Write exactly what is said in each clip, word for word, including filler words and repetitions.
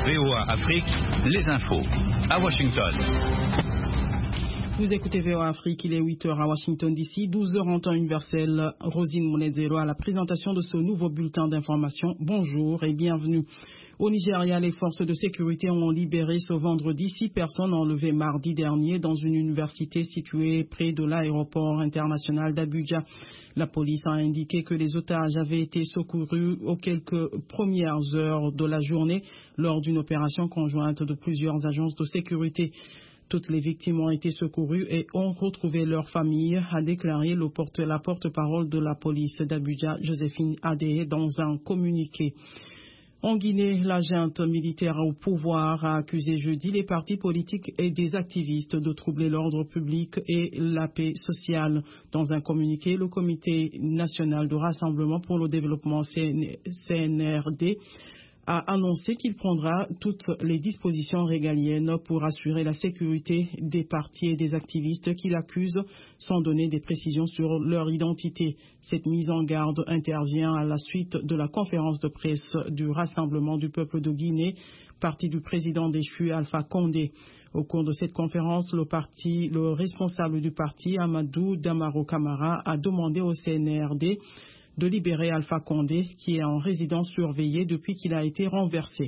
V O A Afrique, les infos. À Washington. Vous écoutez V O A Afrique, il est huit heures à Washington D C, douze heures en temps universel. Rosine Monedzero à la présentation de ce nouveau bulletin d'information. Bonjour et bienvenue. Au Nigeria, les forces de sécurité ont libéré ce vendredi six personnes enlevées mardi dernier dans une université située près de l'aéroport international d'Abuja. La police a indiqué que les otages avaient été secourus aux quelques premières heures de la journée lors d'une opération conjointe de plusieurs agences de sécurité. Toutes les victimes ont été secourues et ont retrouvé leur famille, a déclaré le porte, la porte-parole de la police d'Abuja, Joséphine Adé, dans un communiqué. En Guinée, la junte militaire au pouvoir a accusé jeudi les partis politiques et des activistes de troubler l'ordre public et la paix sociale. Dans un communiqué, le Comité national de rassemblement pour le développement C N R D a annoncé qu'il prendra toutes les dispositions régaliennes pour assurer la sécurité des partis et des activistes qui l'accusent sans donner des précisions sur leur identité. Cette mise en garde intervient à la suite de la conférence de presse du Rassemblement du peuple de Guinée, parti du président déchu Alpha Condé. Au cours de cette conférence, le parti, le responsable du parti, Amadou Damaro Camara, a demandé au C N R D de libérer Alpha Condé, qui est en résidence surveillée depuis qu'il a été renversé.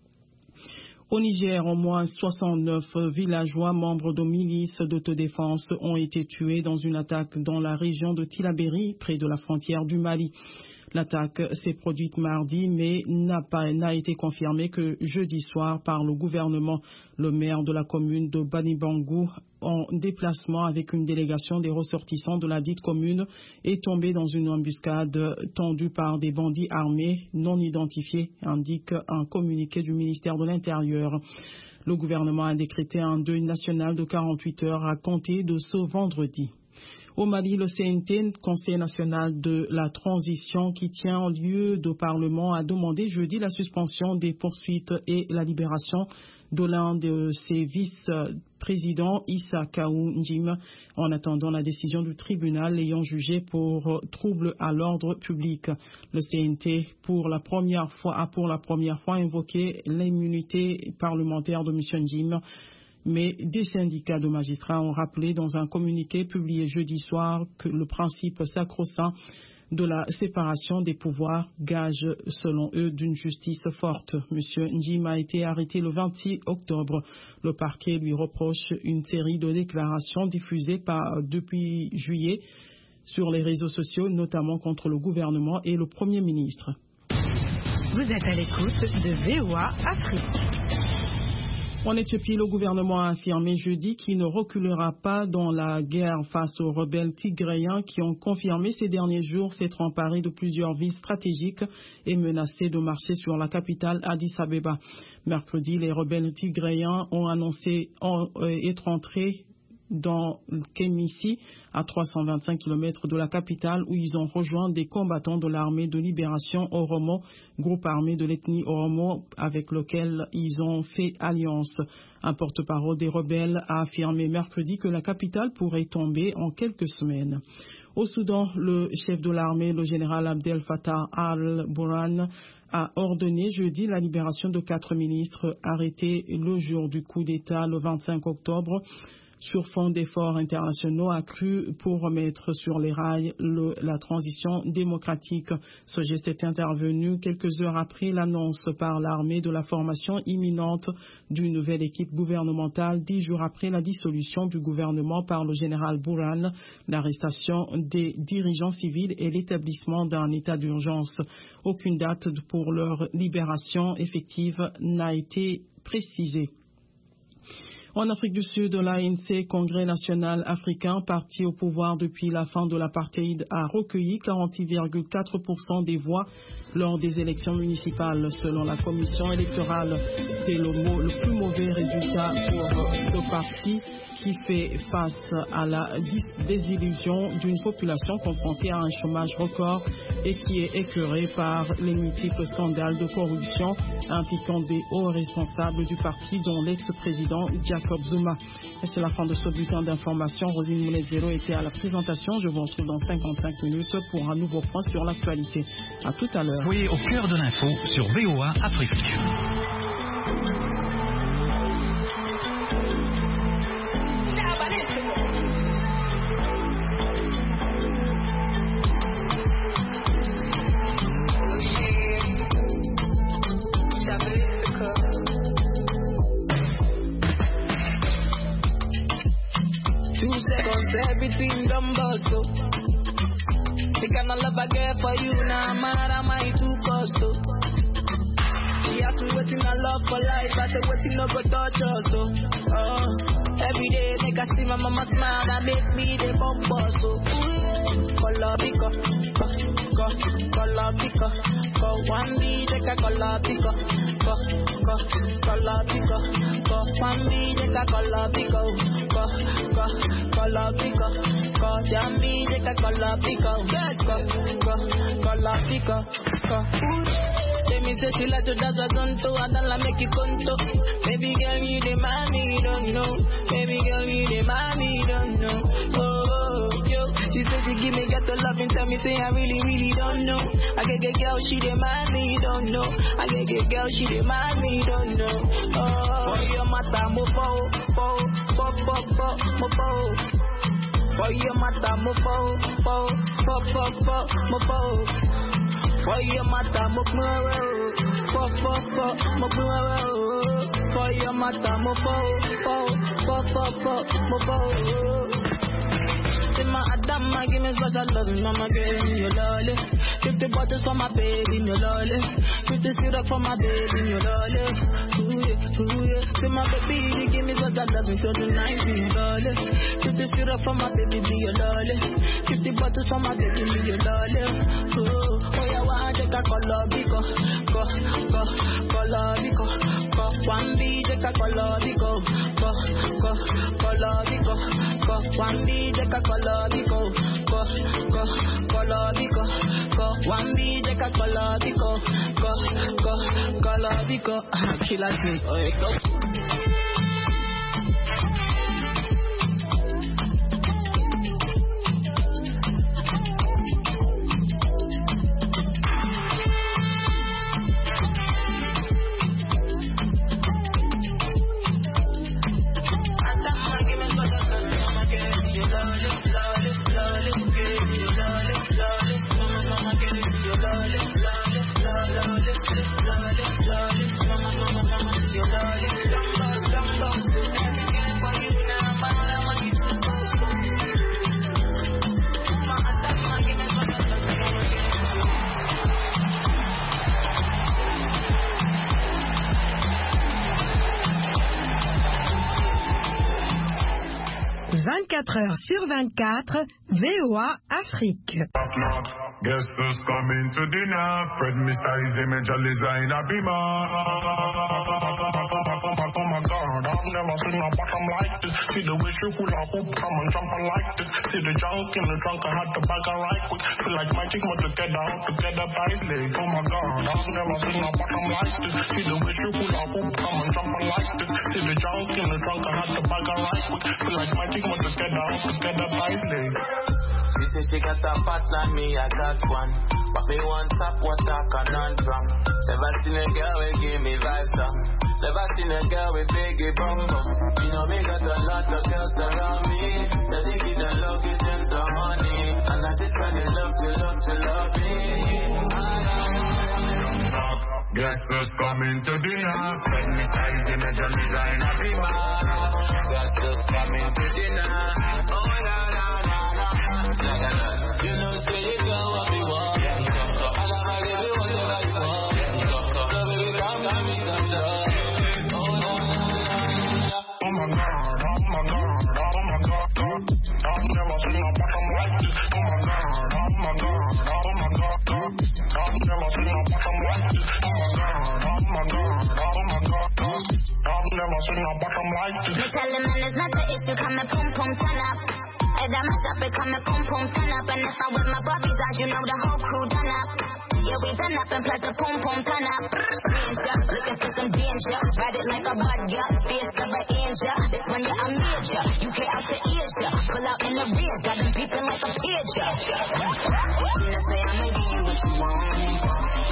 Au Niger, au moins soixante-neuf villageois membres de milices d'autodéfense ont été tués dans une attaque dans la région de Tillabéri, près de la frontière du Mali. L'attaque s'est produite mardi, mais n'a pas n'a été confirmée que jeudi soir par le gouvernement. Le maire de la commune de Banibangou, en déplacement avec une délégation des ressortissants de la dite commune, est tombé dans une embuscade tendue par des bandits armés non identifiés, indique un communiqué du ministère de l'Intérieur. Le gouvernement a décrété un deuil national de quarante-huit heures à compter de ce vendredi. Au Mali, le C N T, Conseil national de la transition qui tient lieu de Parlement, a demandé jeudi la suspension des poursuites et la libération de l'un de ses vice-présidents, Issa Kaou Njim, en attendant la décision du tribunal l'ayant jugé pour trouble à l'ordre public. Le C N T, pour la première fois, a pour la première fois invoqué l'immunité parlementaire de M. Njim. Mais des syndicats de magistrats ont rappelé dans un communiqué publié jeudi soir que le principe sacro-saint de la séparation des pouvoirs gage, selon eux, d'une justice forte. Monsieur Njim a été arrêté le vingt-six octobre. Le parquet lui reproche une série de déclarations diffusées par, depuis juillet sur les réseaux sociaux, notamment contre le gouvernement et le Premier ministre. Vous êtes à l'écoute de V O A Afrique. En Éthiopie, le gouvernement a affirmé jeudi qu'il ne reculera pas dans la guerre face aux rebelles tigréens qui ont confirmé ces derniers jours s'être emparés de plusieurs villes stratégiques et menacés de marcher sur la capitale Addis Abeba. Mercredi, les rebelles tigréens ont annoncé en, euh, être entrés dans Kémissi, à trois cent vingt-cinq kilomètres de la capitale, où ils ont rejoint des combattants de l'armée de libération Oromo, groupe armé de l'ethnie Oromo avec lequel ils ont fait alliance. Un porte-parole des rebelles a affirmé mercredi que la capitale pourrait tomber en quelques semaines. Au Soudan, le chef de l'armée, le général Abdel Fattah al-Burhan, a ordonné jeudi la libération de quatre ministres arrêtés le jour du coup d'État le vingt-cinq octobre. Sur fond d'efforts internationaux accrus pour remettre sur les rails le, la transition démocratique. Ce geste est intervenu quelques heures après l'annonce par l'armée de la formation imminente d'une nouvelle équipe gouvernementale, dix jours après la dissolution du gouvernement par le général Burhan, l'arrestation des dirigeants civils et l'établissement d'un état d'urgence. Aucune date pour leur libération effective n'a été précisée. En Afrique du Sud, l'A N C, Congrès national africain, parti au pouvoir depuis la fin de l'apartheid, a recueilli quarante-six virgule quatre pour cent des voix lors des élections municipales. Selon la commission électorale, c'est le, mot, le plus mauvais résultat pour ce parti qui fait face à la désillusion d'une population confrontée à un chômage record et qui est écœurée par les multiples scandales de corruption impliquant des hauts responsables du parti, dont l'ex-président Jacob Zuma. Et c'est la fin de ce bulletin d'information. Rosine Monedzero était à la présentation. Je vous retrouve dans cinquante-cinq minutes pour un nouveau point sur l'actualité. À tout à l'heure. Soyez au cœur de l'info sur V O A Afrique. Two seconds, everything done bustle. The kind of love I get for you now, man, I might too cost. She asked me waiting I love for life, I said waiting no go touch us. So, uh, every day make I see my mama smile, that make me the bump us. So, color pico, co, co, color pico, co, one B, take a color pico, co, co, color pico, co, one B, take a color pico, co, co, color pico, co, jammy, take a color pico, co, co, color pico, co. Let me say she like to dance a tonto, I don't like make you conto. Baby girl, you the man, you don't know. Baby girl, you the man, you don't know. Oh, yo, she said she give me get the love and tell me say I really, really don't know. I get get girl, she the man, you don't know. I get get girl, she the man, you don't know. Oh, for your mata, mo po, po, po, po, po, mo po. For your mata, mo po, po, po, po, po, mo po. For your mata, mo po, po, po, po, mo po. For your mata, mo po, po, po, po, po, mo po. Say my Adama, give me special love, mama, give me your lolly. Fifty bottles for my baby, your lolly. Fifty syrup for my baby, your lolly. Ooh yeah, ooh yeah. Say my baby, give me special love until the night, be your lolly. Fifty syrup for my baby, be your lolly. Fifty bottles for my baby, be your lolly. Ooh, oh yeah, one take a color biko, go, go, color biko, go. One B take a color biko, go, go, color biko, go. One B take a color biko, go, go, color biko, go. One B take a color biko, go, go, color biko. Killer thing, oh yeah, go. vingt-quatre heures sur vingt-quatre, V O A Afrique. Guests just coming to dinner. Fred Mister is the major designer beamer. Oh my God, I've never seen a bottom like this. See the way she pull up, come and jump like this. See the junk in the trunk, I had to bag her right quick. Feel like magic, but together, together by his leg. Oh my God, I've never seen a bottom like this. See the way she pull up, come and jump like this. See the junk in the trunk, I had to bag her right quick. Feel like magic, but together, together by his leg. She said she got a partner, me I got one. But me want top water conundrum. Never seen a girl who give me vibes some. Never seen a girl with biggie bum bum. You know me got a lot of girls around me. So they give the love, give them the money. And I just kind of love to love to love me. Guests just coming to dinner. Fred Mister is the major designer beamer. Guests just coming to dinner. Oh la la la la. You know, say you don't want me walk. And I'ma give you whatever you want. So baby, come to me, come to me. Oh la la la. Oh my God, oh my God, oh my God. I've never seen a bottom like this. Oh my God, oh my God, oh my God. I've never seen a bottom like this. Oh my God, oh my God, oh my God. I've never seen a bottom like this. Me tell him man it's not the issue, come and pum pum turn up. And I must up, it come and pum pum turn up. And if I with my Barbies out, you know the whole crew done up. Yeah, we done up and plus the pum pum turn up. Ranger, looking for some danger. Ride it like a bud, yeah. Face of an angel. This one, yeah, I'm major. U K out to Asia. Pull out in the ridge, got them beeping like a pager. You know, say I'ma give you what you want.